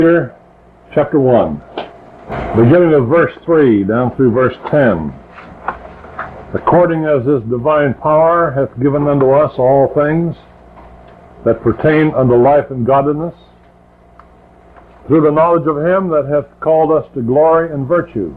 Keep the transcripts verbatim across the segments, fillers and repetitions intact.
Peter chapter one, beginning of verse three down through verse ten. According as his divine power hath given unto us all things that pertain unto life and godliness, through the knowledge of him that hath called us to glory and virtue,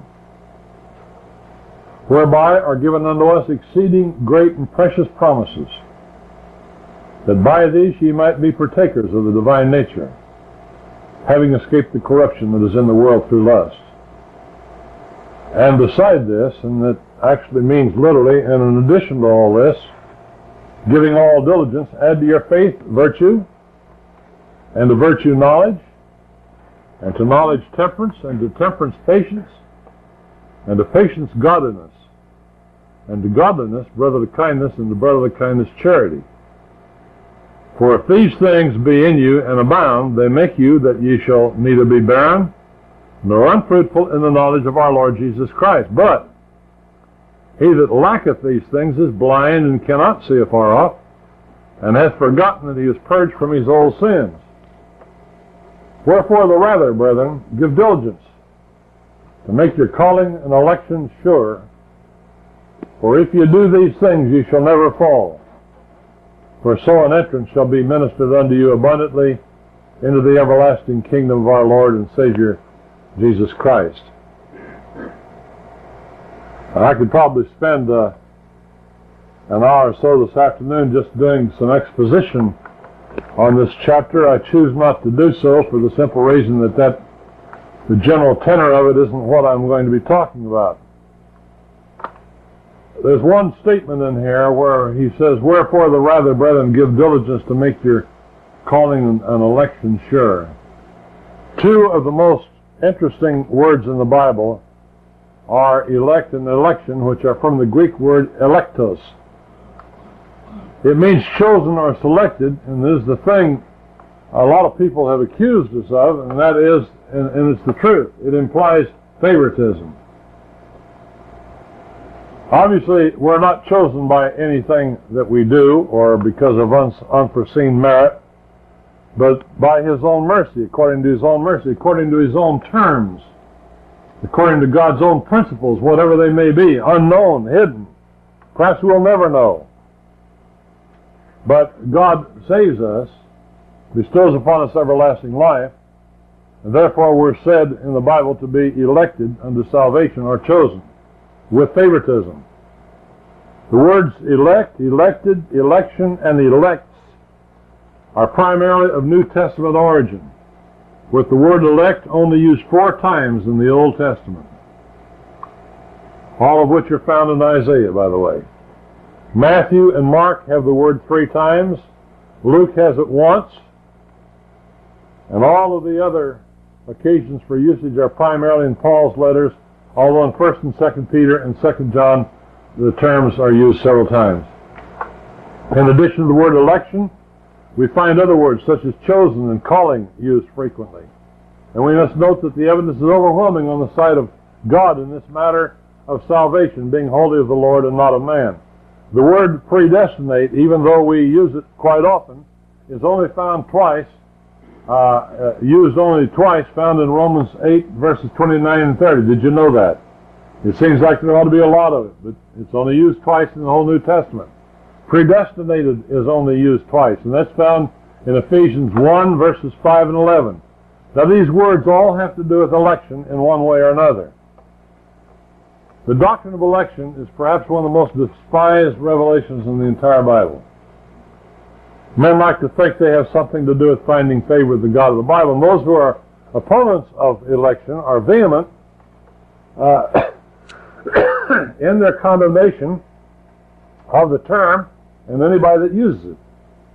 whereby are given unto us exceeding great and precious promises, that by these ye might be partakers of the divine nature, having escaped the corruption that is in the world through lust. And beside this, and it actually means literally, and in addition to all this, giving all diligence, add to your faith virtue, and to virtue knowledge, and to knowledge temperance, and to temperance patience, and to patience godliness, and to godliness brotherly kindness, and to brotherly kindness charity. For if these things be in you and abound, they make you that ye shall neither be barren nor unfruitful in the knowledge of our Lord Jesus Christ. But he that lacketh these things is blind and cannot see afar off, and hath forgotten that he is purged from his old sins. Wherefore the rather, brethren, give diligence to make your calling and election sure. For if you do these things, ye shall never fall. For so an entrance shall be ministered unto you abundantly into the everlasting kingdom of our Lord and Savior Jesus Christ. I could probably spend uh, an hour or so this afternoon just doing some exposition on this chapter. I choose not to do so for the simple reason that, that the general tenor of it isn't what I'm going to be talking about. There's one statement in here where he says, wherefore the rather, brethren, give diligence to make your calling and election sure. Two of the most interesting words in the Bible are elect and election, which are from the Greek word electos. It means chosen or selected, and this is the thing a lot of people have accused us of, and that is, and, and it's the truth, it implies favoritism. Obviously, we're not chosen by anything that we do or because of un unforeseen merit, but by his own mercy, according to his own mercy, according to his own terms, according to God's own principles, whatever they may be, unknown, hidden. Perhaps we'll never know. But God saves us, bestows upon us everlasting life, and therefore we're said in the Bible to be elected unto salvation or chosen, with favoritism. The words elect, elected, election, and elects are primarily of New Testament origin, with the word elect only used four times in the Old Testament, all of which are found in Isaiah, by the way. Matthew and Mark have the word three times, Luke has it once, and all of the other occasions for usage are primarily in Paul's letters, although in First and Second Peter and Second John the terms are used several times. In addition to the word election, we find other words such as chosen and calling used frequently. And we must note that the evidence is overwhelming on the side of God in this matter of salvation, being wholly of the Lord and not of man. The word predestinate, even though we use it quite often, is only found twice, uh, uh, used only twice, found in Romans eight, verses twenty-nine and thirty. Did you know that? It seems like there ought to be a lot of it, but it's only used twice in the whole New Testament. Predestinated is only used twice, and that's found in Ephesians one, verses five and eleven. Now these words all have to do with election in one way or another. The doctrine of election is perhaps one of the most despised revelations in the entire Bible. Men like to think they have something to do with finding favor with the God of the Bible, and those who are opponents of election are vehement uh, in their condemnation of the term and anybody that uses it.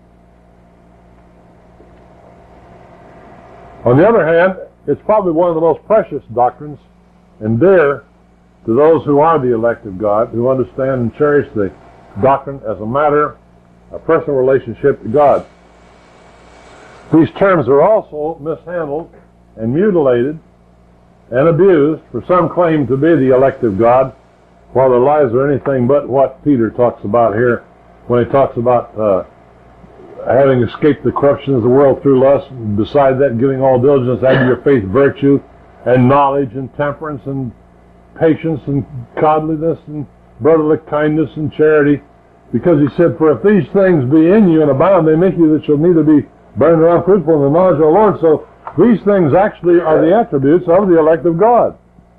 On the other hand, it's probably one of the most precious doctrines and dear to those who are the elect of God, who understand and cherish the doctrine as a matter of personal relationship to God. These terms are also mishandled and mutilated and abused, for some claim to be the elect of God, while their lives are anything but what Peter talks about here when he talks about uh, having escaped the corruption of the world through lust, and beside that giving all diligence, add to your faith virtue, and knowledge, and temperance, and patience, and godliness, and brotherly kindness, and charity. Because he said, for if these things be in you and abound, they make you that shall neither be burned or unfruitful in the knowledge of the Lord. So these things actually are the attributes of the elect of God.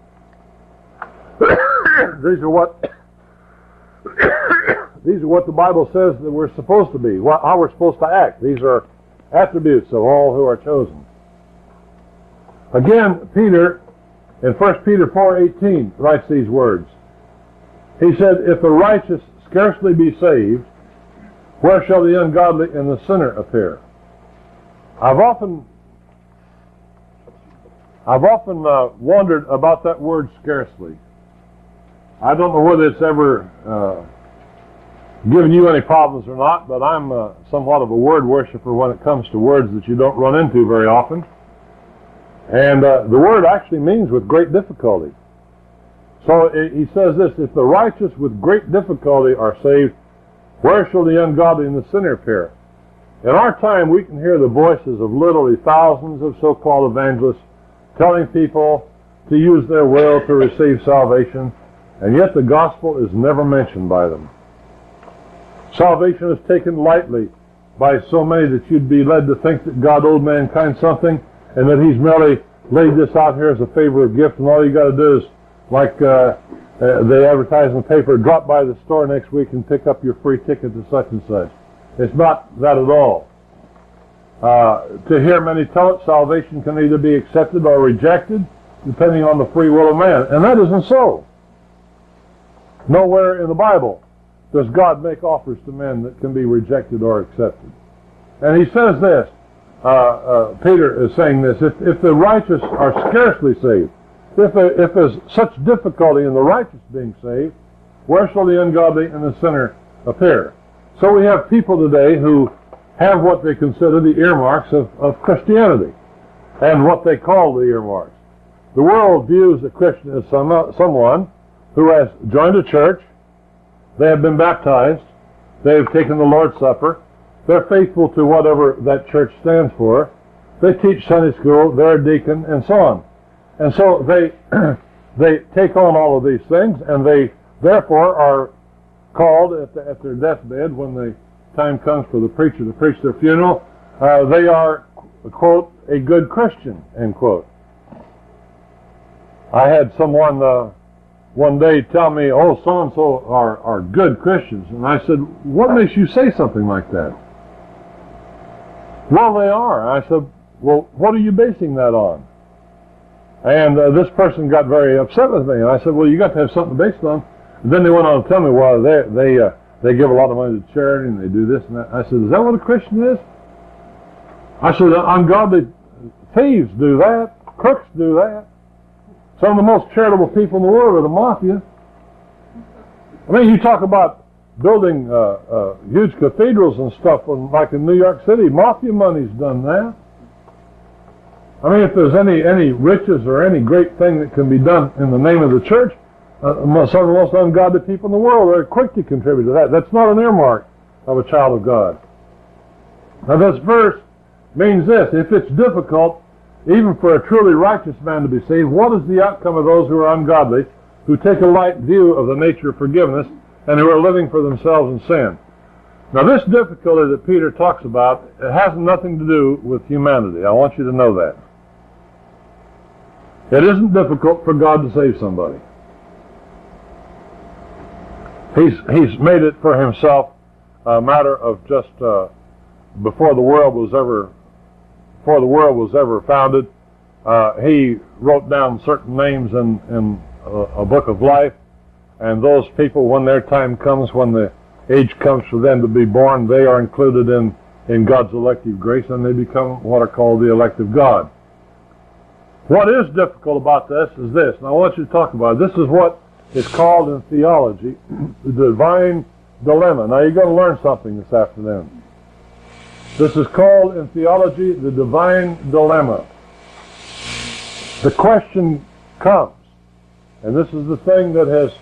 These are what these are what the Bible says that we're supposed to be, how we're supposed to act. These are attributes of all who are chosen. Again, Peter, in First Peter four eighteen, writes these words. He said, if the righteous scarcely be saved, where shall the ungodly and the sinner appear? I've often I've often uh, wondered about that word scarcely. I don't know whether it's ever uh, given you any problems or not, but I'm uh, somewhat of a word worshiper when it comes to words that you don't run into very often. And uh, the word actually means with great difficulty. So it, he says this, if the righteous with great difficulty are saved, where shall the ungodly and the sinner appear? In our time, we can hear the voices of literally thousands of so-called evangelists telling people to use their will to receive salvation, and yet the gospel is never mentioned by them. Salvation is taken lightly by so many that you'd be led to think that God owed mankind something, and that he's merely laid this out here as a favor of gift, and all you got to do is, like uh, uh, they advertise in the paper, drop by the store next week and pick up your free ticket to such and such. It's not that at all. Uh, to hear many tell it, salvation can either be accepted or rejected, depending on the free will of man. And that isn't so. Nowhere in the Bible does God make offers to men that can be rejected or accepted. And he says this, uh, uh, Peter is saying this, if, if the righteous are scarcely saved, if, a, if there's such difficulty in the righteous being saved, where shall the ungodly and the sinner appear? So we have people today who have what they consider the earmarks of, of Christianity, and what they call the earmarks. The world views a Christian as some, someone who has joined a church, they have been baptized, they have taken the Lord's Supper, they're faithful to whatever that church stands for, they teach Sunday school, they're a deacon, and so on. And so they they take on all of these things, and they therefore are called at, the, at their deathbed, when the time comes for the preacher to preach their funeral, uh, they are, quote, a good Christian, end quote. I had someone uh, one day tell me, oh, so-and-so are, are good Christians. And I said, what makes you say something like that? Well, they are. I said, well, what are you basing that on? And uh, this person got very upset with me. And I said, well, you got to have something to base it on. And then they went on to tell me, well, they they uh, they give a lot of money to charity, and they do this and that. I said, is that what a Christian is? I said, ungodly thieves do that. Crooks do that. Some of the most charitable people in the world are the mafia. I mean, you talk about building uh, uh, huge cathedrals and stuff, like in New York City. Mafia money's done that. I mean, if there's any any riches or any great thing that can be done in the name of the church, uh, some of the most ungodly people in the world are quick to contribute to that. That's not an earmark of a child of God. Now, this verse means this: if it's difficult, even for a truly righteous man to be saved, what is the outcome of those who are ungodly, who take a light view of the nature of forgiveness, and who are living for themselves in sin? Now, this difficulty that Peter talks about, it has nothing to do with humanity. I want you to know that. It isn't difficult for God to save somebody. He's, he's made it for himself a matter of just uh, before the world was ever before the world was ever founded, uh, he wrote down certain names in, in a, a book of life, and those people, when their time comes, when the age comes for them to be born, they are included in, in God's elective grace, and they become what are called the elect of God. What is difficult about this is this, and I want you to talk about it. This is what is called in theology the divine dilemma. Now, you're going to learn something this afternoon. This is called in theology the divine dilemma. The question comes, and this is the thing that has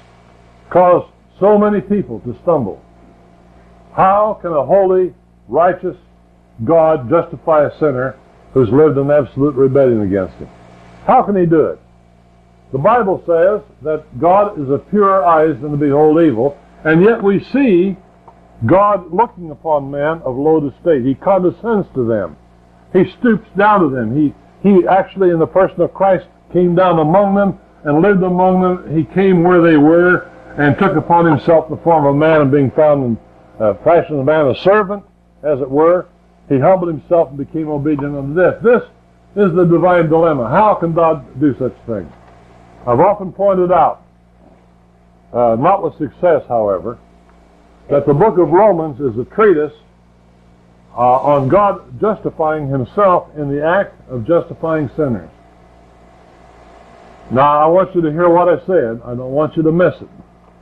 caused so many people to stumble. How can a holy, righteous, God justify a sinner who's lived in absolute rebellion against him? How can he do it? The Bible says that God is of purer eyes than to behold evil, and yet we see God looking upon men of low estate. He condescends to them. He stoops down to them. He, he actually, in the person of Christ, came down among them and lived among them. He came where they were and took upon himself the form of a man, and being found in uh, fashion of a man, a servant, as it were, he humbled himself and became obedient unto death. This is the divine dilemma. How can God do such things? I've often pointed out, uh, not with success, however, that the book of Romans is a treatise uh, on God justifying himself in the act of justifying sinners. Now, I want you to hear what I said. I don't want you to miss it.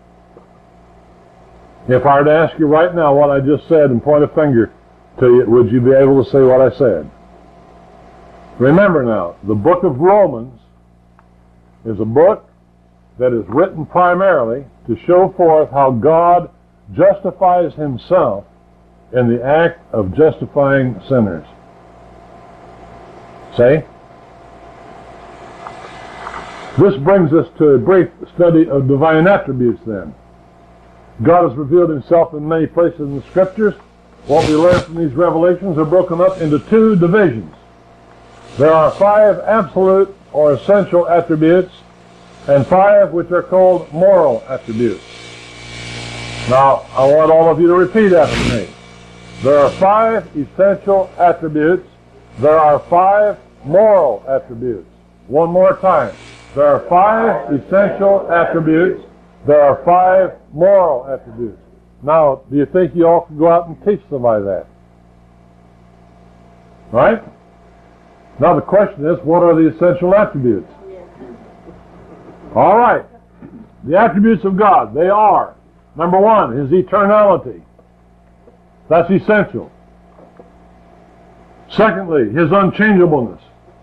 If I were to ask you right now what I just said and point a finger to you, would you be able to say what I said? Remember now, the book of Romans is a book that is written primarily to show forth how God justifies himself in the act of justifying sinners. See? This brings us to a brief study of divine attributes then. God has revealed himself in many places in the Scriptures. What we learn from these revelations are broken up into two divisions. There are five absolute or essential attributes, and five which are called moral attributes. Now, I want all of you to repeat after me. There are five essential attributes. There are five moral attributes. One more time. There are five essential attributes. There are five moral attributes. Now, do you think you all could go out and teach somebody that? Right? Now the question is, what are the essential attributes? All right. The attributes of God, they are, number one, his eternality. That's essential. Secondly, his unchangeableness.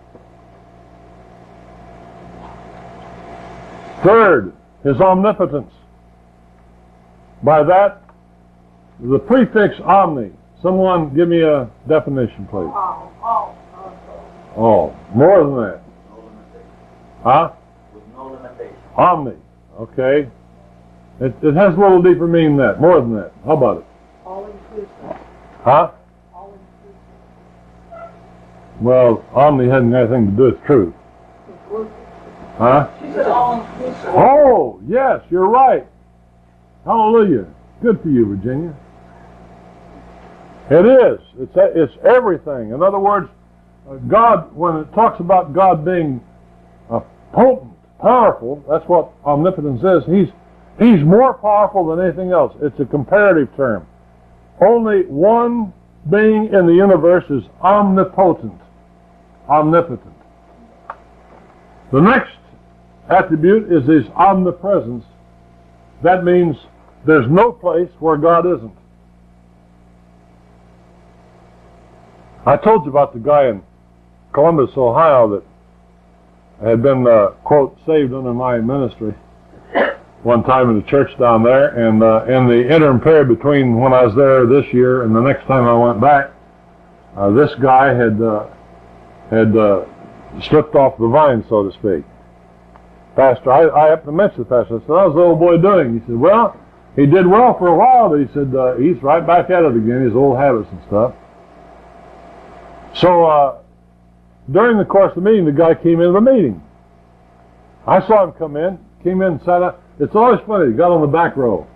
Third, his omnipotence. By that, the prefix omni. Someone give me a definition, please. Oh, oh, oh. Oh, more than that. No limitation. Huh? With no limitation. Omni. Okay. It, it has a little deeper meaning than that. More than that. How about it? All inclusive. Huh? All inclusive. Well, omni hasn't anything to do with truth. Inclusive. Huh? She said all inclusive. Oh, yes, you're right. Hallelujah. Good for you, Virginia. It is. It's, it's everything. In other words, uh, God, when it talks about God being uh, potent, powerful, that's what omnipotence is. He's, he's more powerful than anything else. It's a comparative term. Only one being in the universe is omnipotent, omnipotent. The next attribute is his omnipresence. That means there's no place where God isn't. I told you about the guy in Columbus, Ohio that had been, uh, quote, saved under my ministry one time in the church down there, and uh, in the interim period between when I was there this year and the next time I went back, uh, this guy had uh, had uh, slipped off the vine, so to speak. Pastor, I, I happened to mention the pastor. I said, how's the old boy doing? He said, well, he did well for a while, but he said, uh, he's right back at it again, his old habits and stuff. So, uh, during the course of the meeting, the guy came into the meeting. I saw him come in, came in and sat down. It's always funny, he got on the back row.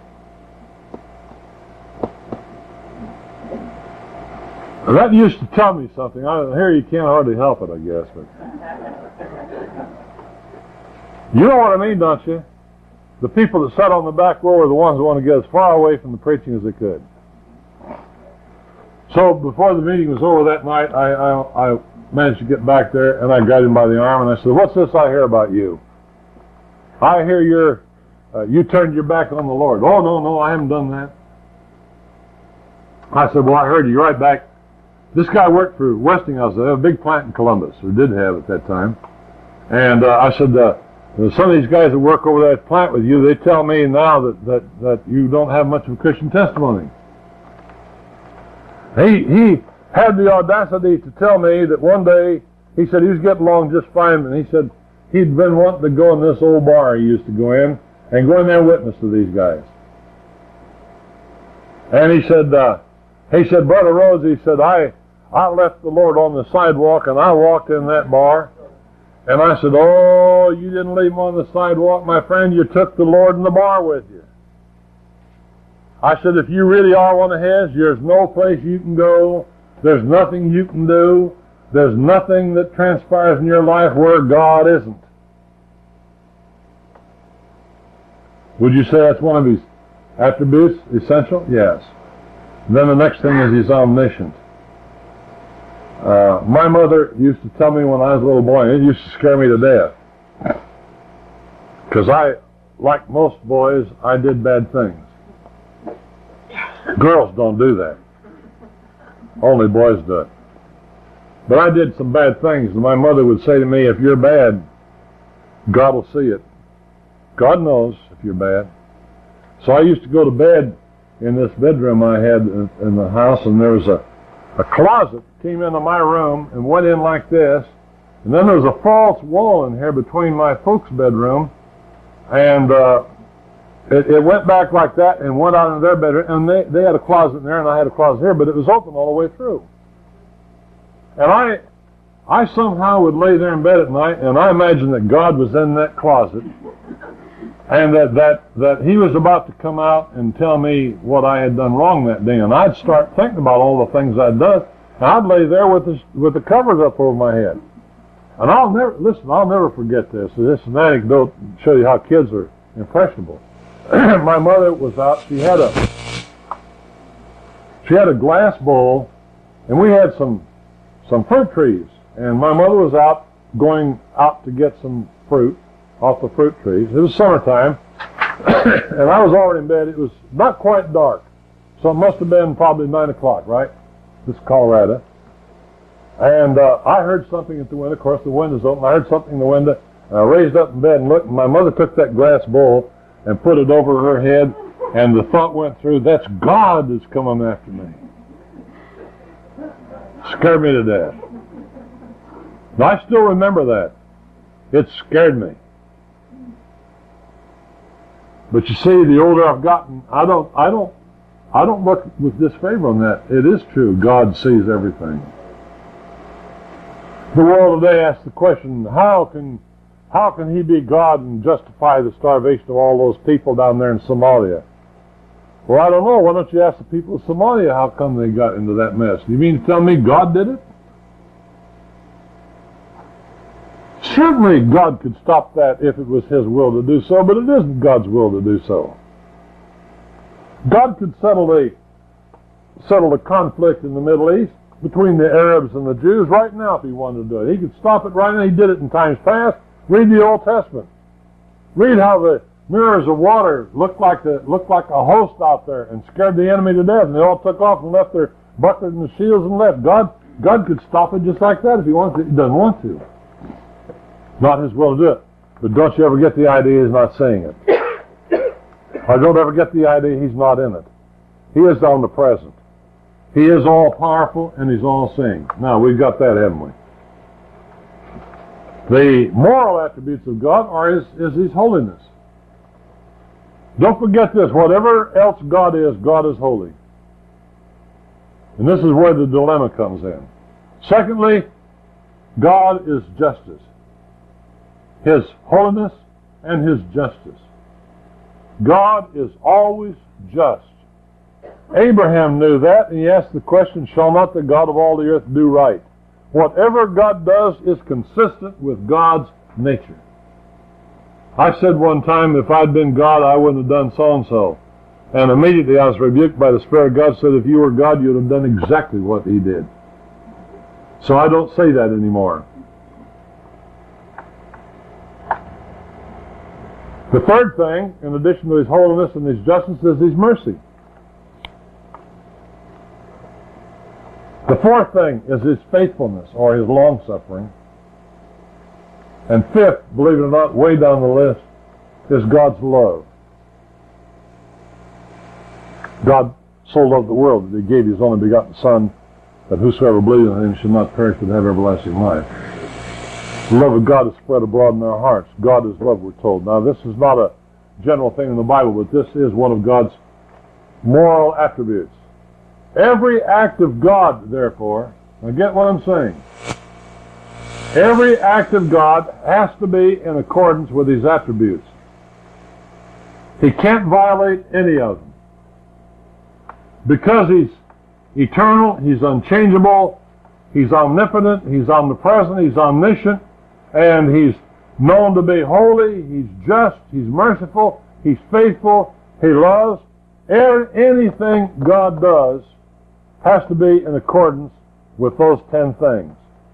Now, that used to tell me something. I, here you can't hardly help it, I guess. But you know what I mean, don't you? The people that sat on the back row are the ones that want to get as far away from the preaching as they could. So before the meeting was over that night, I, I, I managed to get back there, and I grabbed him by the arm, and I said, what's this I hear about you? I hear you're, uh, you turned your back on the Lord. Oh, no, no, I haven't done that. I said, well, I heard you. You're right back. This guy worked for Westinghouse. They have a big plant in Columbus, or did have at that time. And uh, I said, uh, some of these guys that work over that plant with you, they tell me now that, that, that you don't have much of a Christian testimony. He, he, had the audacity to tell me that one day, he said he was getting along just fine, and he said he'd been wanting to go in this old bar he used to go in, and go in there and witness to these guys. And he said, uh, he said, Brother Rose, he said, I, I left the Lord on the sidewalk, and I walked in that bar, and I said, oh, you didn't leave him on the sidewalk, my friend, you took the Lord in the bar with you. I said, if you really are one of His, there's no place you can go, there's nothing you can do, there's nothing that transpires in your life where God isn't. Would you say that's one of His attributes, essential? Yes. And then the next thing is He's omniscient. Uh, my mother used to tell me when I was a little boy, and it used to scare me to death. Because I, like most boys, I did bad things. Girls don't do that. Only boys do it. But I did some bad things, and my mother would say to me, if you're bad, God will see it. God knows if you're bad. So I used to go to bed in this bedroom I had in, in the house, and there was a, a closet came into my room and went in like this, and then there was a false wall in here between my folks' bedroom, and uh, it, it went back like that and went out into their bedroom, and they, they had a closet in there, and I had a closet here, but it was open all the way through. And I, I somehow would lay there in bed at night, and I imagined that God was in that closet, and that, that, that He was about to come out and tell me what I had done wrong that day. And I'd start thinking about all the things I'd done, and I'd lay there with the, with the covers up over my head. And I'll never, listen, I'll never forget this. This is an anecdote to show you how kids are impressionable. My mother was out, she had a, she had a glass bowl, and we had some, some fruit trees. And my mother was out, going out to get some fruit off the fruit trees. It was summertime, and I was already in bed. It was not quite dark, so it must have been probably nine o'clock, right? This is Colorado. And uh, I heard something at the window. Of course, the window's open. I heard something in the window. And I raised up in bed and looked, and my mother took that glass bowl and put it over her head, and the thought went through, that's God that's coming after me. Scared me to death. And I still remember that. It scared me. But you see, the older I've gotten, I don't, I don't, I don't look with disfavor on that. It is true. God sees everything. The world today asks the question: How can, how can He be God and justify the starvation of all those people down there in Somalia? Well, I don't know. Why don't you ask the people of Somalia how come they got into that mess? You mean to tell me God did it? Certainly God could stop that if it was His will to do so, but it isn't God's will to do so. God could settle the, settle the conflict in the Middle East between the Arabs and the Jews right now if He wanted to do it. He could stop it right now. He did it in times past. Read the Old Testament. Read how the mirrors of water looked like, the, looked like a host out there and scared the enemy to death, and they all took off and left their bucklers and shields and left. God, God could stop it just like that if He wants to. He doesn't want to. Not His will to do it. But don't you ever get the idea He's not saying it. Or don't ever get the idea He's not in it. He is omnipresent. He is all-powerful, and He's all-seeing. Now, we've got that, haven't we? The moral attributes of God are His, is His holiness. Don't forget this. Whatever else God is, God is holy. And this is where the dilemma comes in. Secondly, God is justice. His holiness and His justice. God is always just. Abraham knew that, and he asked the question, shall not the God of all the earth do right? Whatever God does is consistent with God's nature. I said one time, if I'd been God, I wouldn't have done so-and-so. And immediately I was rebuked by the Spirit of God, said, if you were God, you'd have done exactly what He did. So I don't say that anymore. The third thing, in addition to His holiness and His justice, is His mercy. The fourth thing is His faithfulness, or His long-suffering. And fifth, believe it or not, way down the list, is God's love. God so loved the world that He gave His only begotten Son, that whosoever believes in him should not perish but have everlasting life. The love of God is spread abroad in our hearts. God is love, we're told. Now, this is not a general thing in the Bible, but this is one of God's moral attributes. Every act of God, therefore, now get what I'm saying, every act of God has to be in accordance with His attributes. He can't violate any of them. Because He's eternal, He's unchangeable, He's omnipotent, He's omnipresent, He's omniscient, and He's known to be holy, He's just, He's merciful, He's faithful, He loves. Anything God does has to be in accordance with those ten things.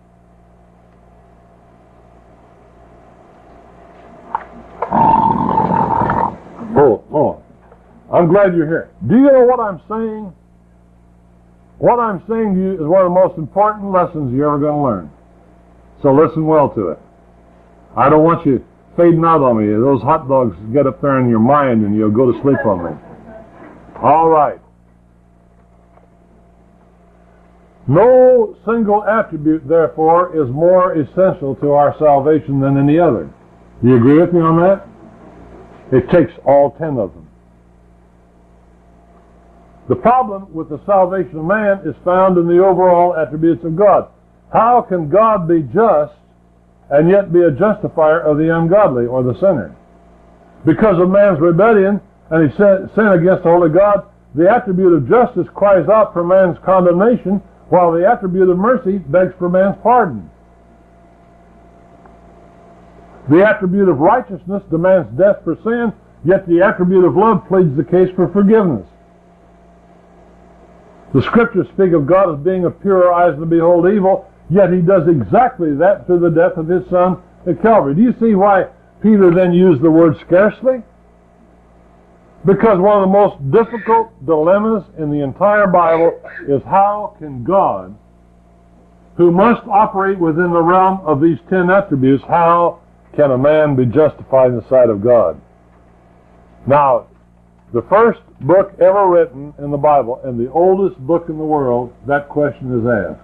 Oh, oh. I'm glad you're here. Do you know what I'm saying? What I'm saying to you is one of the most important lessons you're ever going to learn. So listen well to it. I don't want you fading out on me. Those hot dogs get up there in your mind and you'll go to sleep on me. All right. No single attribute, therefore, is more essential to our salvation than any other. Do you agree with me on that? It takes all ten of them. The problem with the salvation of man is found in the overall attributes of God. How can God be just and yet be a justifier of the ungodly or the sinner? Because of man's rebellion and his sin against the holy God, the attribute of justice cries out for man's condemnation, while the attribute of mercy begs for man's pardon. The attribute of righteousness demands death for sin, yet the attribute of love pleads the case for forgiveness. The Scriptures speak of God as being of purer eyes to behold evil, yet He does exactly that through the death of His Son at Calvary. Do you see why Peter then used the word scarcely? Because one of the most difficult dilemmas in the entire Bible is how can God, who must operate within the realm of these ten attributes, how can a man be justified in the sight of God? Now, the first book ever written in the Bible, and the oldest book in the world, that question is asked.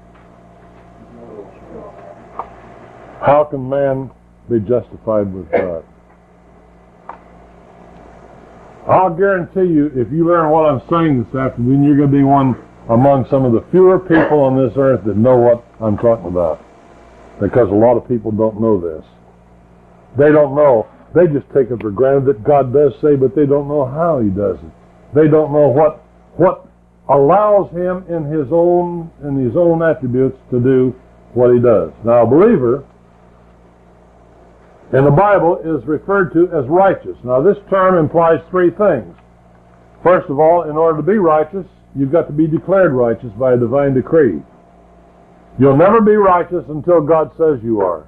How can man be justified with God? I'll guarantee you, if you learn what I'm saying this afternoon, you're going to be one among some of the fewer people on this earth that know what I'm talking about. Because a lot of people don't know this. They don't know. They just take it for granted that God does say, but they don't know how He does it. They don't know what what allows Him in His own in His own attributes to do what He does. Now, a believer in the Bible is referred to as righteous. Now, this term implies three things. First of all, in order to be righteous, you've got to be declared righteous by a divine decree. You'll never be righteous until God says you are.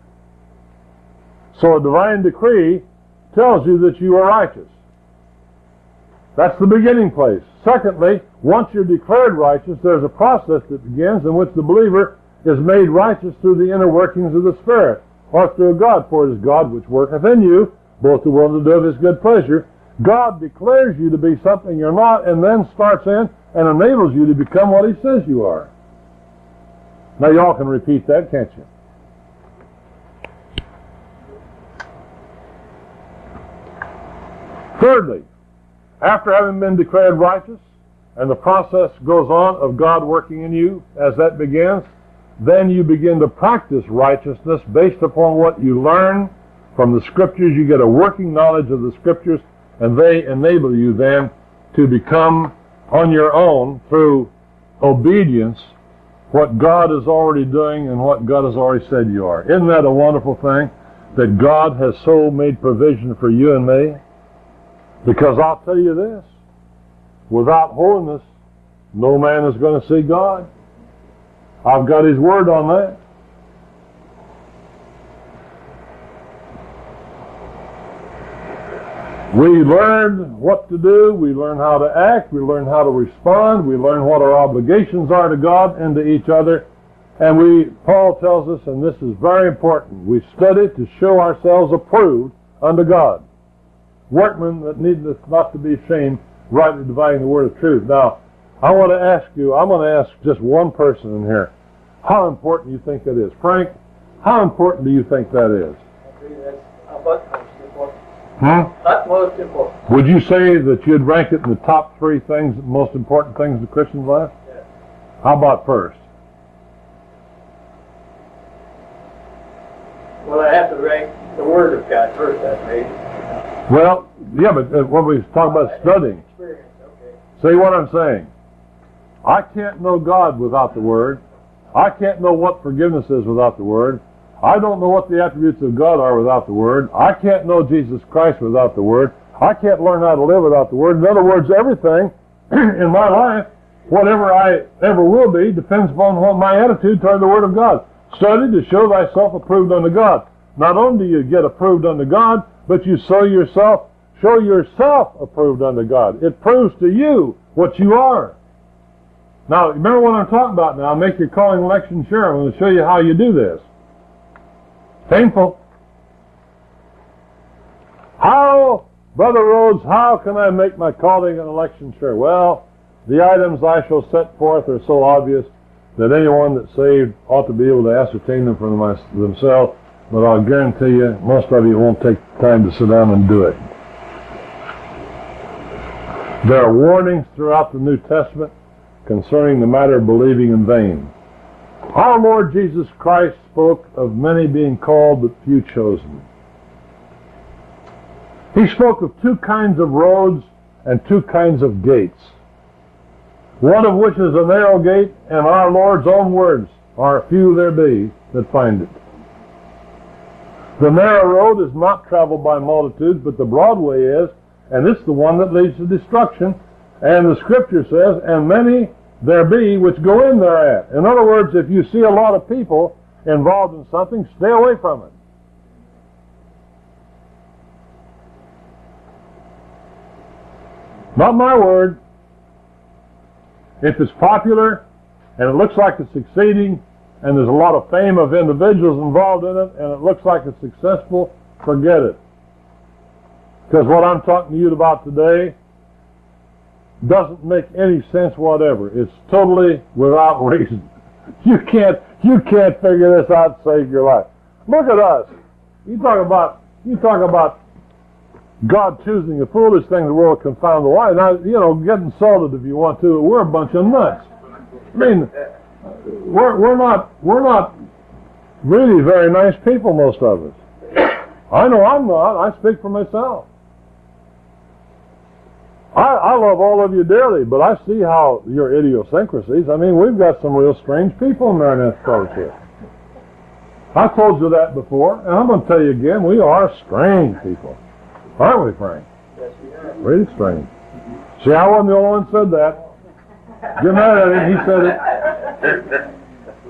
So a divine decree tells you that you are righteous. That's the beginning place. Secondly, once you're declared righteous, there's a process that begins in which the believer is made righteous through the inner workings of the Spirit, or through God. For it is God which worketh in you, both to will and to do of His good pleasure. God declares you to be something you're not, and then starts in and enables you to become what He says you are. Now y'all can repeat that, can't you? Thirdly, after having been declared righteous, and the process goes on of God working in you, as that begins, then you begin to practice righteousness based upon what you learn from the Scriptures. You get a working knowledge of the Scriptures, and they enable you then to become on your own, through obedience, what God is already doing and what God has already said you are. Isn't that a wonderful thing? That God has so made provision for you and me? Because I'll tell you this, without holiness, no man is going to see God. I've got His word on that. We learn what to do, we learn how to act, we learn how to respond, we learn what our obligations are to God and to each other. And we, Paul tells us, and this is very important, we study to show ourselves approved unto God. Workmen that needeth not to be ashamed, rightly dividing the word of truth. Now, I want to ask you, I'm going to ask just one person in here, how important do you think that is? Frank, how important do you think that is? I agree that's utmost important. Hmm? Utmost important. Would you say that you'd rank it in the top three things, most important things in the Christian's life? Yes. How about first? Well, I have to rank the Word of God first, I think. Well, yeah, but uh, when we talk about studying, Experience, okay. see what I'm saying? I can't know God without the Word. I can't know what forgiveness is without the Word. I don't know what the attributes of God are without the Word. I can't know Jesus Christ without the Word. I can't learn how to live without the Word. In other words, everything in my life, whatever I ever will be, depends upon what my attitude toward the Word of God. Study to show thyself approved unto God. Not only do you get approved unto God, but you show yourself, show yourself approved unto God. It proves to you what you are. Now, remember what I'm talking about now. Make your calling election sure. I'm going to show you how you do this. Painful. How, Brother Rhodes, how can I make my calling and election sure? Well, the items I shall set forth are so obvious that anyone that's saved ought to be able to ascertain them for my, themselves, but I'll guarantee you, most of you won't take time to sit down and do it. There are warnings throughout the New Testament concerning the matter of believing in vain. Our Lord Jesus Christ spoke of many being called but few chosen. He spoke of two kinds of roads and two kinds of gates, one of which is a narrow gate, and our Lord's own words are, few there be that find it. The narrow road is not traveled by multitudes, but the broad way is, and it's the one that leads to destruction. And the Scripture says, and many there be which go in thereat. In other words, if you see a lot of people involved in something, stay away from it. Not my word. If it's popular, and it looks like it's succeeding, and there's a lot of fame of individuals involved in it, and it looks like it's successful, forget it. Because what I'm talking to you about today doesn't make any sense whatever. It's totally without reason. You can't, you can't figure this out to save your life. Look at us. You talk about, you talk about God choosing the foolish things of the world to confound the wise. Now, you know, get insulted if you want to. We're a bunch of nuts. I mean, we're we're not we're not really very nice people, most of us. I know I'm not. I speak for myself. I, I love all of you dearly, but I see how your idiosyncrasies. I mean, we've got some real strange people in Maranatha Fellowship. I told you that before, and I'm going to tell you again. We are strange people. Aren't we, Frank? Yes, we are. Really strange. See, I wasn't the only one who said that. Get mad at him, he said it.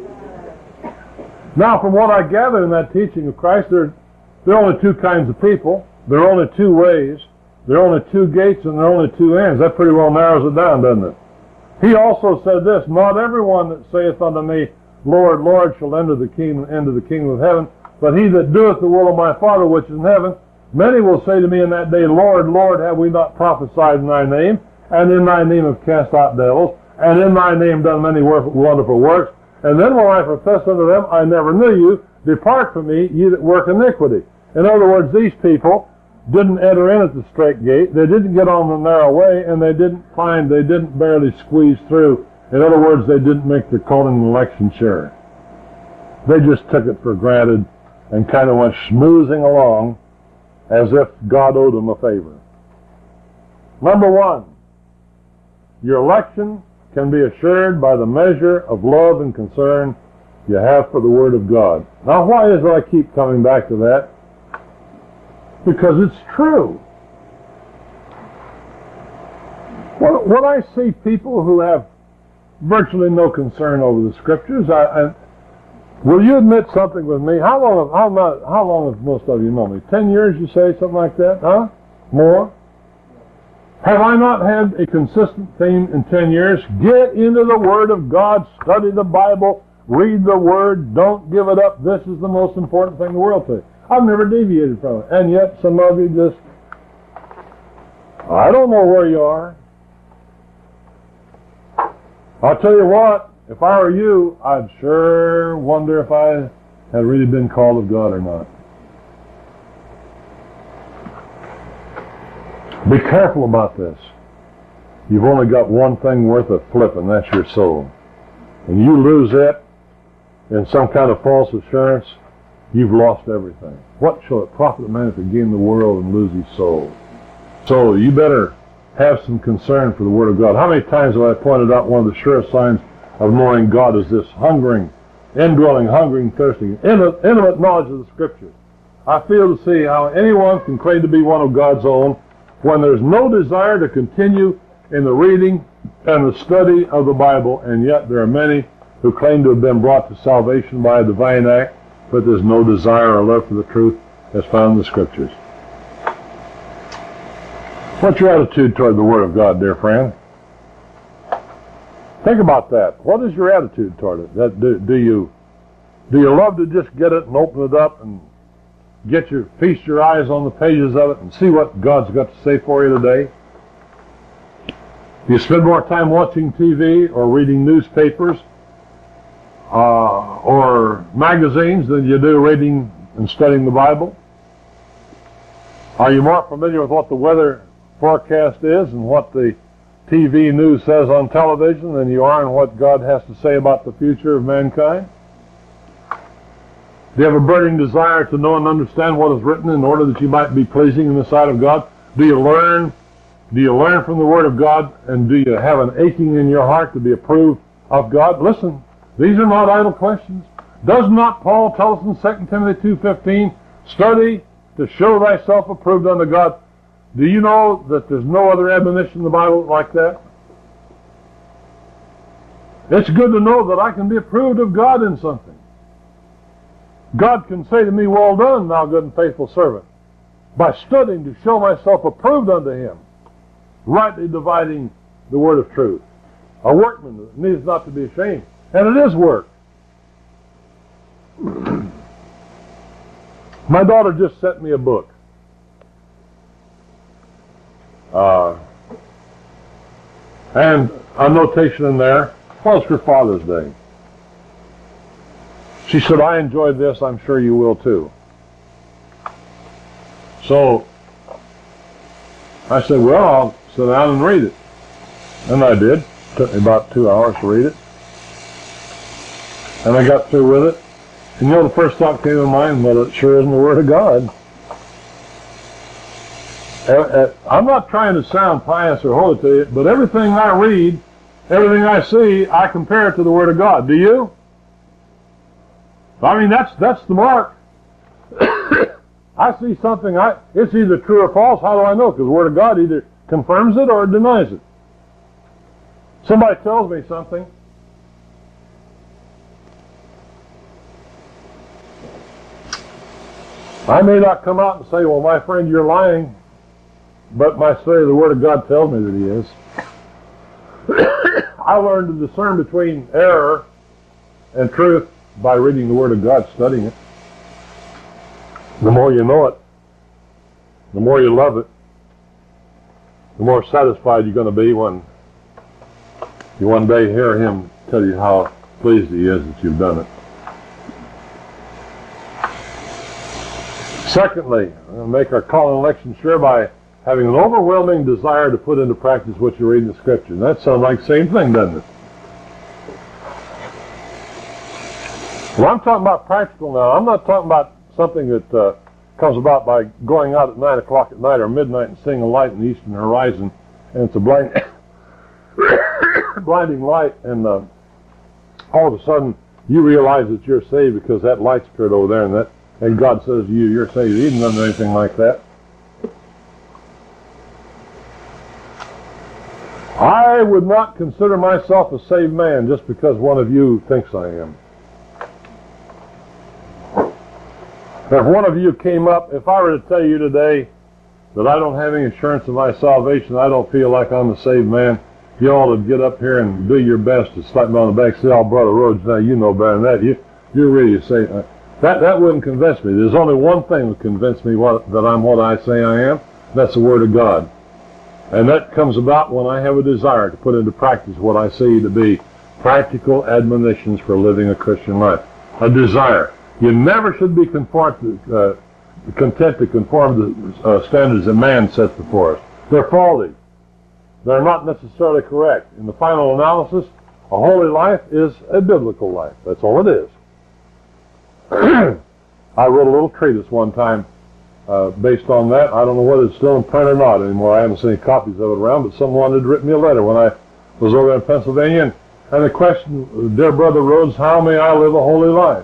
Now, from what I gather in that teaching of Christ, there, there are only two kinds of people. There are only two ways. There are only two gates, and there are only two ends. That pretty well narrows it down, doesn't it? He also said this, not everyone that saith unto me, Lord, Lord, shall enter the kingdom, enter the kingdom of heaven, but he that doeth the will of my Father which is in heaven. Many will say to me in that day, Lord, Lord, have we not prophesied in thy name, and in thy name have cast out devils, and in thy name done many wonderful works? And then will I profess unto them, I never knew you. Depart from me, ye that work iniquity. In other words, these people didn't enter in at the straight gate. They didn't get on the narrow way, and they didn't find, they didn't barely squeeze through. In other words, they didn't make their calling and election sure. They just took it for granted and kind of went schmoozing along as if God owed them a favor. Number one, your election can be assured by the measure of love and concern you have for the Word of God. Now, why is it I keep coming back to that? Because it's true. When, when I see people who have virtually no concern over the Scriptures, I, I will you admit something with me? How long have, how, not, how long have most of you known me? Ten years, you say, something like that? Huh? More? Have I not had a consistent theme in ten years? Get into the Word of God, study the Bible, read the Word, don't give it up. This is the most important thing in the world to you. I've never deviated from it. And yet some of you just, I don't know where you are. I'll tell you what, if I were you, I'd sure wonder if I had really been called of God or not. Be careful about this. You've only got one thing worth of flipping, that's your soul. And you lose it in some kind of false assurance, you've lost everything. What shall it profit a man if he gain the world and lose his soul? So you better have some concern for the Word of God. How many times have I pointed out one of the surest signs of knowing God is this hungering, indwelling, hungering, thirsting, intimate, intimate knowledge of the Scriptures. I fail to see how anyone can claim to be one of God's own when there's no desire to continue in the reading and the study of the Bible, and yet there are many who claim to have been brought to salvation by a divine act, but there's no desire or love for the truth as found in the Scriptures. What's your attitude toward the Word of God, dear friend? Think about that. What is your attitude toward it? That, do, do you do you love to just get it and open it up and get your feast your eyes on the pages of it and see what God's got to say for you today? Do you spend more time watching T V or reading newspapers uh, or magazines than you do reading and studying the Bible? Are you more familiar with what the weather forecast is and what the T V news says on television than you are in what God has to say about the future of mankind? Do you have a burning desire to know and understand what is written in order that you might be pleasing in the sight of God? Do you learn? Do you learn from the Word of God, and do you have an aching in your heart to be approved of God? Listen, these are not idle questions. Does not Paul tell us in Second Timothy two fifteen, study to show thyself approved unto God? Do you know that there's no other admonition in the Bible like that? It's good to know that I can be approved of God in something. God can say to me, well done, thou good and faithful servant, by studying to show myself approved unto Him, rightly dividing the word of truth. A workman needs not to be ashamed. And it is work. My daughter just sent me a book. Uh, and a notation in there, was for Father's Day. She said, I enjoyed this, I'm sure you will too. So, I said, well, I'll sit down and read it. And I did. It took me about two hours to read it. And I got through with it. And you know, the first thought came to mind, well, it sure isn't the Word of God. I'm not trying to sound pious or holy to you, but everything I read, everything I see, I compare it to the Word of God. Do you? I mean, that's that's the mark. I see something, I it's either true or false. How do I know? Because the Word of God either confirms it or denies it. Somebody tells me something, I may not come out and say, well, my friend, you're lying, but my study of the Word of God tells me that He is. I learned to discern between error and truth by reading the Word of God, studying it. The more you know it, the more you love it, the more satisfied you're going to be when you one day hear Him tell you how pleased He is that you've done it. Secondly, I'm going to make our call and election sure by having an overwhelming desire to put into practice what you read in the Scripture. And that sounds like the same thing, doesn't it? Well, I'm talking about practical now. I'm not talking about something that uh, comes about by going out at nine o'clock at night or midnight and seeing a light in the eastern horizon, and it's a blind, blinding light, and uh, all of a sudden you realize that you're saved because that light's appeared over there, and that, and God says to you, you're saved. He didn't do anything like that. I would not consider myself a saved man just because one of you thinks I am. If one of you came up, if I were to tell you today that I don't have any assurance of my salvation, I don't feel like I'm a saved man, you ought to get up here and do your best to slap me on the back and say, oh, Brother Rhodes, now you know better than that. You, you're really saved. That, that wouldn't convince me. There's only one thing that would convince me what, that I'm what I say I am. That's the Word of God. And that comes about when I have a desire to put into practice what I see to be practical admonitions for living a Christian life. A desire. You never should be conformed to, uh, content to conform to uh, standards that man sets before us. They're faulty. They're not necessarily correct. In the final analysis, a holy life is a biblical life. That's all it is. I wrote a little treatise one time uh, based on that. I don't know whether it's still in print or not anymore. I haven't seen any copies of it around, but someone had written me a letter when I was over in Pennsylvania. And, and the question, dear Brother Rhodes, how may I live a holy life?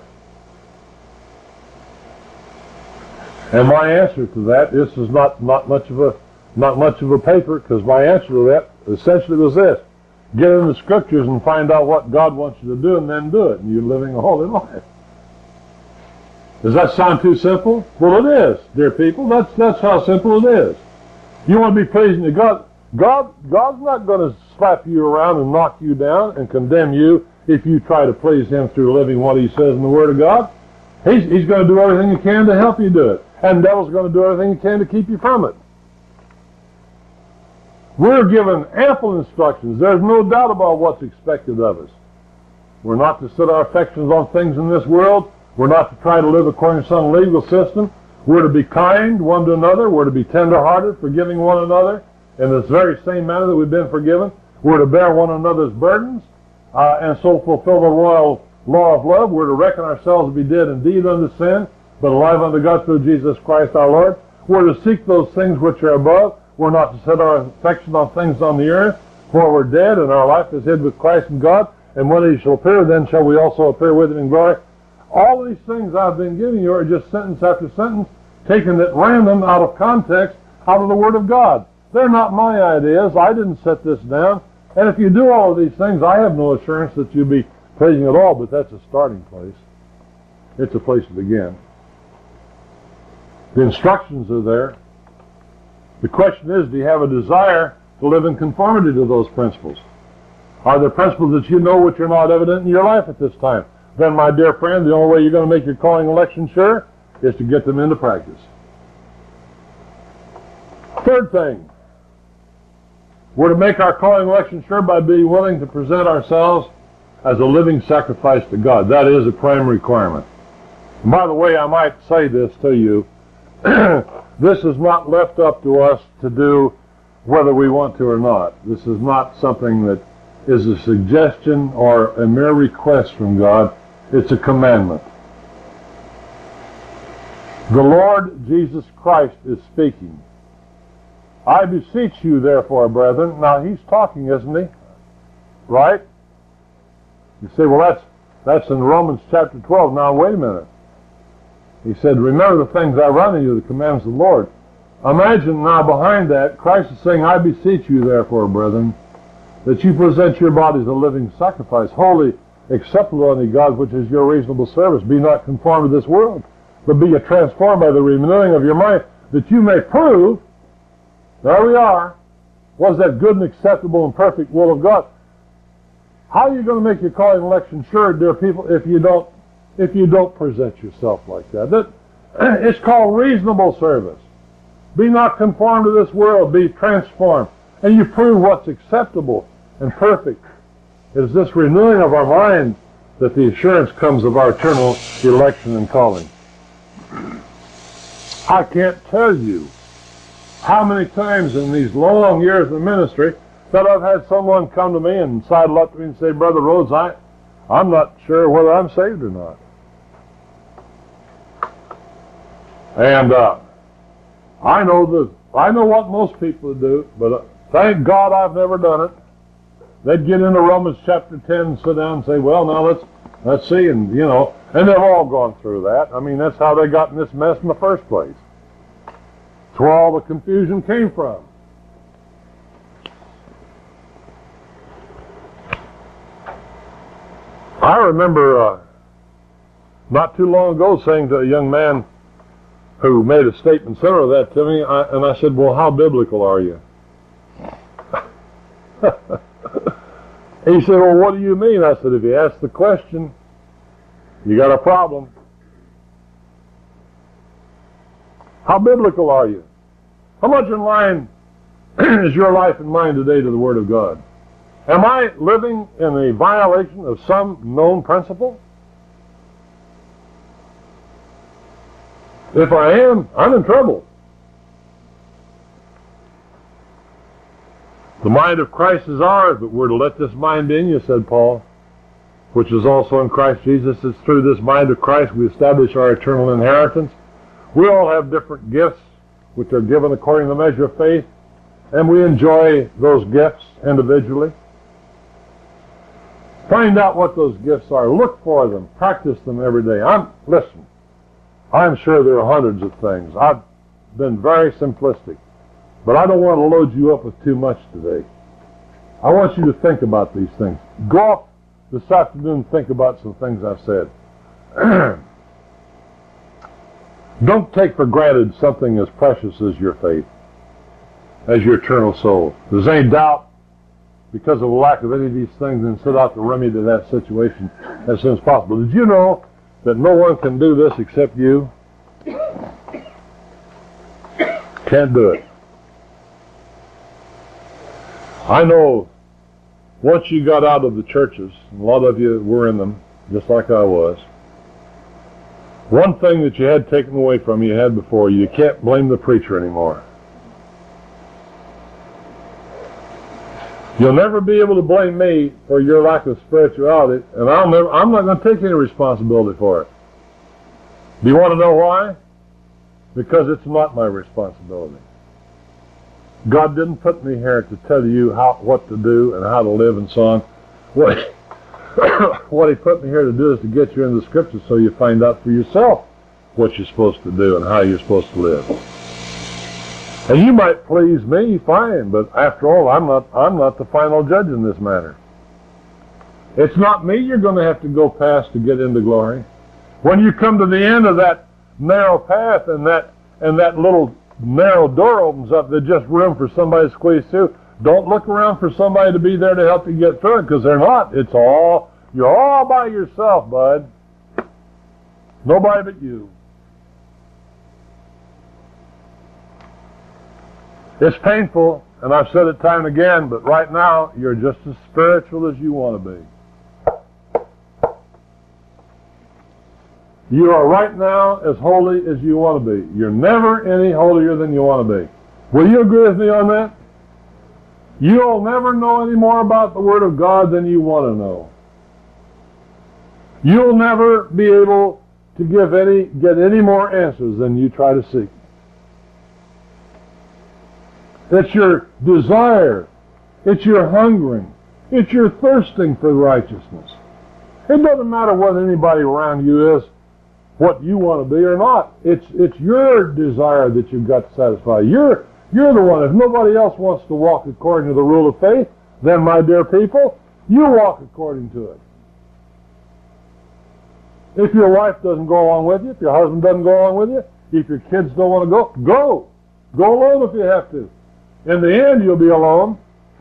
And my answer to that, this is not, not much of a not much of a paper, because my answer to that essentially was this: get in the scriptures and find out what God wants you to do, and then do it, and you're living a holy life. Does that sound too simple? Well, it is, dear people. That's that's how simple it is. You want to be pleasing to God. God God's not going to slap you around and knock you down and condemn you if you try to please Him through living what He says in the Word of God. He's, he's going to do everything He can to help you do it. And the devil's going to do everything he can to keep you from it. We're given ample instructions. There's no doubt about what's expected of us. We're not to set our affections on things in this world. We're not to try to live according to some legal system. We're to be kind one to another. We're to be tender-hearted, forgiving one another in this very same manner that we've been forgiven. We're to bear one another's burdens uh, and so fulfill the royal law of love. We're to reckon ourselves to be dead indeed unto sin, but alive unto God through Jesus Christ our Lord. We're to seek those things which are above. We're not to set our affection on things on the earth, for we're dead, and our life is hid with Christ in God. And when He shall appear, then shall we also appear with Him in glory. All these things I've been giving you are just sentence after sentence, taken at random, out of context, out of the Word of God. They're not my ideas. I didn't set this down. And if you do all of these things, I have no assurance that you'll be pleasing at all, but that's a starting place. It's a place to begin. The instructions are there. The question is, do you have a desire to live in conformity to those principles? Are there principles that you know which are not evident in your life at this time? Then, my dear friend, the only way you're going to make your calling election sure is to get them into practice. Third thing, we're to make our calling election sure by being willing to present ourselves as a living sacrifice to God. That is a primary requirement. And by the way, I might say this to you. This is not left up to us to do whether we want to or not. This is not something that is a suggestion or a mere request from God. It's a commandment. The Lord Jesus Christ is speaking. I beseech you, therefore, brethren. Now, He's talking, isn't He? Right? You say, well, that's, that's in Romans chapter twelve. Now, wait a minute. He said, remember the things I run to you, the commandments of the Lord. Imagine now behind that, Christ is saying, I beseech you, therefore, brethren, that you present your bodies a living sacrifice, holy, acceptable unto God, which is your reasonable service. Be not conformed to this world, but be transformed by the renewing of your mind, that you may prove, there we are, was that good and acceptable and perfect will of God. How are you going to make your calling election sure, dear people, if you don't if you don't present yourself like that? That it's called reasonable service. Be not conformed to this world, be transformed. And you prove what's acceptable and perfect. It is this renewing of our mind that the assurance comes of our eternal election and calling. I can't tell you how many times in these long years of ministry that I've had someone come to me and sidle up to me and say, Brother Rhodes, I, I'm not sure whether I'm saved or not. And uh, I know the I know what most people do, but uh, thank God I've never done it. They'd get into Romans chapter ten and sit down and say, well, now let's let's see, and you know, and they've all gone through that. I mean, that's how they got in this mess in the first place. That's where all the confusion came from. I remember uh, not too long ago saying to a young man who made a statement similar to that to me, I, and I said, well, how biblical are you? He said, well, what do you mean? I said, if you ask the question, you got a problem. How biblical are you? How much in line is your life and mine today to the Word of God? Am I living in a violation of some known principle? If I am, I'm in trouble. The mind of Christ is ours, but we're to let this mind be in you, said Paul, which is also in Christ Jesus. It's through this mind of Christ we establish our eternal inheritance. We all have different gifts, which are given according to the measure of faith, and we enjoy those gifts individually. Find out what those gifts are. Look for them. Practice them every day. I'm, listen, I'm sure there are hundreds of things. I've been very simplistic, but I don't want to load you up with too much today. I want you to think about these things. Go off this afternoon and think about some things I've said. Don't take for granted something as precious as your faith, as your eternal soul. If there's any doubt because of a lack of any of these things, then set out to remedy that situation as soon as possible. Did you know that no one can do this except you? Can't do it. I know once you got out of the churches, and a lot of you were in them, just like I was, one thing that you had taken away from you, you had before, you can't blame the preacher anymore. You'll never be able to blame me for your lack of spirituality, and I'll never, I'm not going to take any responsibility for it. Do you want to know why? Because it's not my responsibility. God didn't put me here to tell you how, what to do and how to live and so on. What, what He put me here to do is to get you in the Scriptures so you find out for yourself what you're supposed to do and how you're supposed to live. And you might please me, fine, but after all, I'm not, I'm not the final judge in this matter. It's not me you're going to have to go past to get into glory. When you come to the end of that narrow path and that, and that little narrow door opens up, there's just room for somebody to squeeze through. Don't look around for somebody to be there to help you get through it, because they're not. It's all, you're all by yourself, bud. Nobody but you. It's painful, and I've said it time and again, but right now, you're just as spiritual as you want to be. You are right now as holy as you want to be. You're never any holier than you want to be. Will you agree with me on that? You'll never know any more about the Word of God than you want to know. You'll never be able to give any, get any more answers than you try to seek. It's your desire. It's your hungering. It's your thirsting for righteousness. It doesn't matter what anybody around you is, what you want to be or not. It's, it's your desire that you've got to satisfy. You're, you're the one. If nobody else wants to walk according to the rule of faith, then, my dear people, you walk according to it. If your wife doesn't go along with you, if your husband doesn't go along with you, if your kids don't want to go, go. Go alone if you have to. In the end, you'll be alone.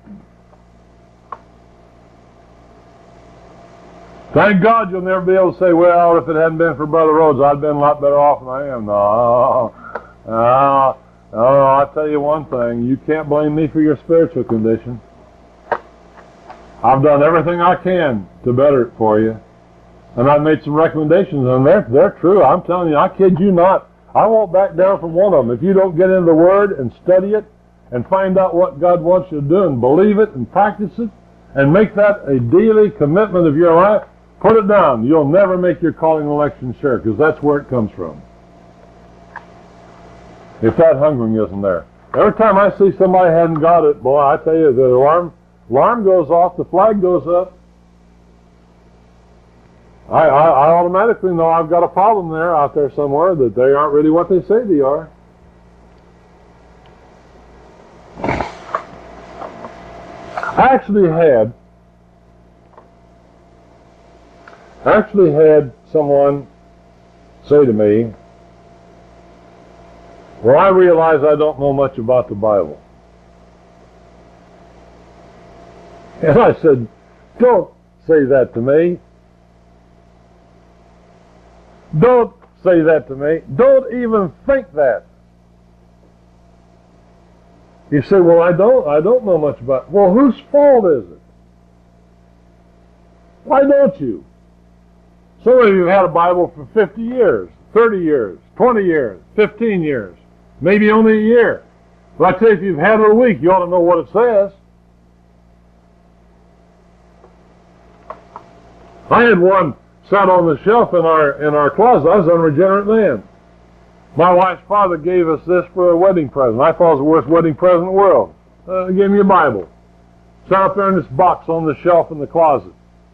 Thank God you'll never be able to say, well, if it hadn't been for Brother Rhodes, I'd been a lot better off than I am. No, no, no, I'll tell you one thing. You can't blame me for your spiritual condition. I've done everything I can to better it for you. And I've made some recommendations, and they're, they're true. I'm telling you, I kid you not. I won't back down from one of them. If you don't get into the Word and study it and find out what God wants you to do and believe it and practice it and make that a daily commitment of your life, put it down. You'll never make your calling and election sure, because that's where it comes from. If that hungering isn't there. Every time I see somebody hadn't got it, boy, I tell you, the alarm, alarm goes off, the flag goes up. I, I, I automatically know I've got a problem there out there somewhere, that they aren't really what they say they are. I actually had actually had someone say to me, well, I realize I don't know much about the Bible. And I said, don't say that to me. Don't say that to me. Don't even think that. You say, well, I don't, I don't know much about it. Well, whose fault is it? Why don't you? Some of you have had a Bible for fifty years, thirty years, twenty years, fifteen years, maybe only a year. But I tell you, if you've had it a week, you ought to know what it says. I had one sat on the shelf in our in our closet. I was an unregenerate man. My wife's father gave us this for a wedding present. I thought it was the worst wedding present in the world. Uh, he gave me a Bible. Sat up there in this box on the shelf in the closet.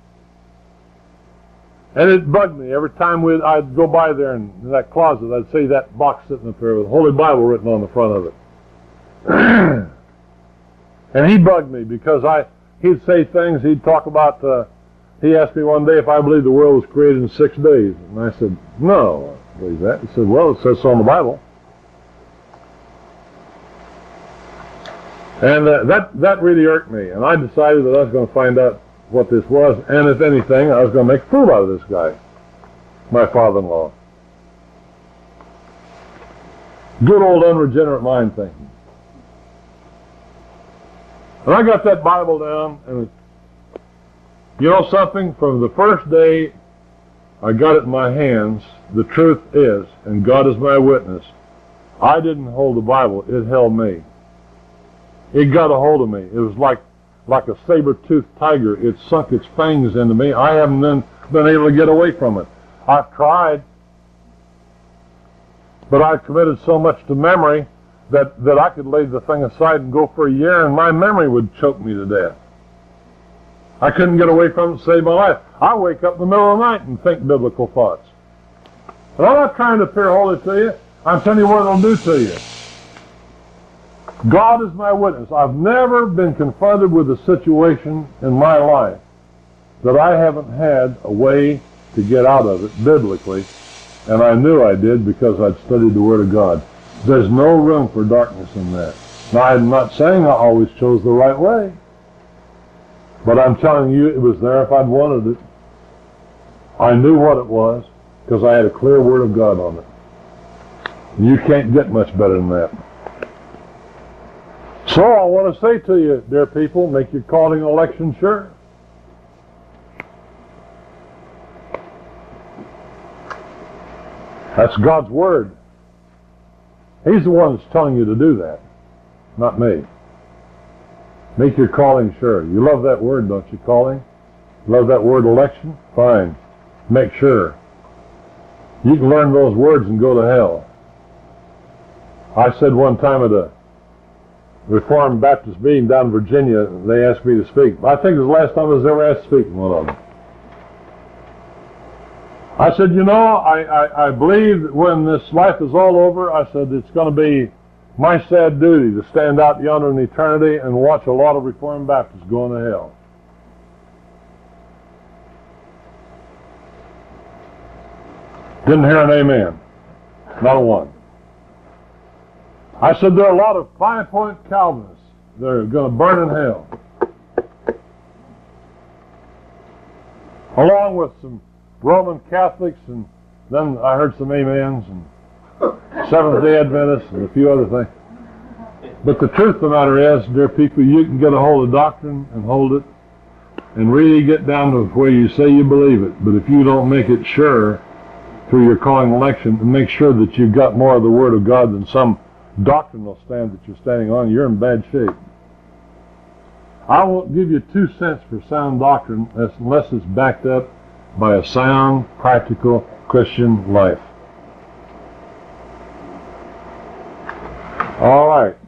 And it bugged me. Every time we'd, I'd go by there in, in that closet, I'd see that box sitting up there with the Holy Bible written on the front of it. And he bugged me because I he'd say things, he'd talk about, uh, he asked me one day if I believed the world was created in six days. And I said, no, I don't believe that. He said, well, it says so in the Bible. And uh, that, that really irked me. And I decided that I was going to find out what this was, and if anything, I was going to make a fool out of this guy, my father-in-law. Good old unregenerate mind thinking. And I got that Bible down, and it, you know something? From the first day I got it in my hands, the truth is, and God is my witness, I didn't hold the Bible, it held me. It got a hold of me. It was like like a saber-toothed tiger. It sunk its fangs into me. I haven't been, been able to get away from it. I've tried, but I've committed so much to memory that, that I could lay the thing aside and go for a year and my memory would choke me to death. I couldn't get away from it to save my life. I wake up in the middle of the night and think biblical thoughts. And I'm not trying to appear holy to you. I'm telling you what it'll do to you. God is my witness. I've never been confronted with a situation in my life that I haven't had a way to get out of it biblically, and I knew I did because I'd studied the Word of God. There's no room for darkness in that. Now, I'm not saying I always chose the right way, but I'm telling you it was there if I'd wanted it. I knew what it was because I had a clear Word of God on it. And you can't get much better than that. So I want to say to you, dear people, make your calling and election sure. That's God's Word. He's the one that's telling you to do that, not me. Make your calling sure. You love that word, don't you, calling? Love that word, election? Fine. Make sure. You can learn those words and go to hell. I said one time at a Reformed Baptist meeting down in Virginia, they asked me to speak. I think it was the last time I was ever asked to speak in one of them. I said, you know, I, I, I believe that when this life is all over, I said, it's going to be my sad duty to stand out yonder in eternity and watch a lot of Reformed Baptists going to hell. Didn't hear an amen. Not a one. I said there are a lot of five-point Calvinists that are going to burn in hell. Along with some Roman Catholics, and then I heard some amens, and Seventh-day Adventists, and a few other things. But the truth of the matter is, dear people, you can get a hold of doctrine and hold it, and really get down to where you say you believe it. But if you don't make it sure through your calling election, and make sure that you've got more of the Word of God than some doctrinal stand that you're standing on, you're in bad shape. I won't give you two cents for sound doctrine unless it's backed up by a sound, practical Christian life. All right.